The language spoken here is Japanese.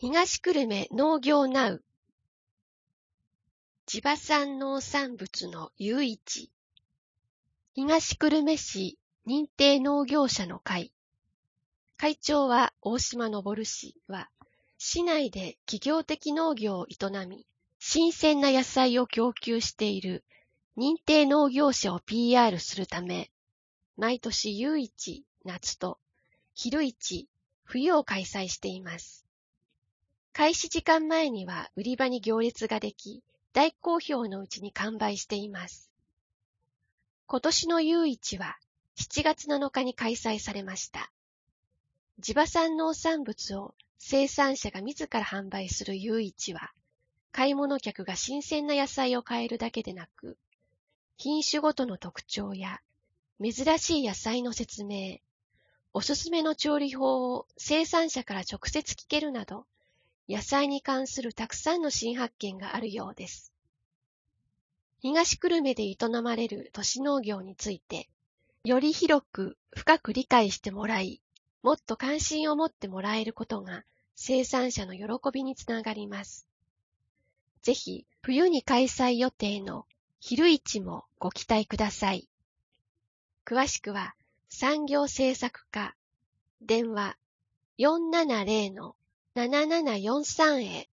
東久留米農業ナウ。地場産農産物の誘致。東久留米市認定農業者の会。会長は大島昇氏は、市内で企業的農業を営み、新鮮な野菜を供給している認定農業者を PR するため、毎年夕市夏と昼市冬を開催しています。開始時間前には売り場に行列ができ、大好評のうちに完売しています。今年の夕市は7月7日に開催されました。地場産農産物を生産者が自ら販売する夕市は、買い物客が新鮮な野菜を買えるだけでなく、品種ごとの特徴や珍しい野菜の説明、おすすめの調理法を生産者から直接聞けるなど、野菜に関するたくさんの新発見があるようです。東久留米で営まれる都市農業について、より広く深く理解してもらい、もっと関心を持ってもらえることが生産者の喜びにつながります。ぜひ冬に開催予定の昼市もご期待ください。詳しくは産業政策課電話470-7743へ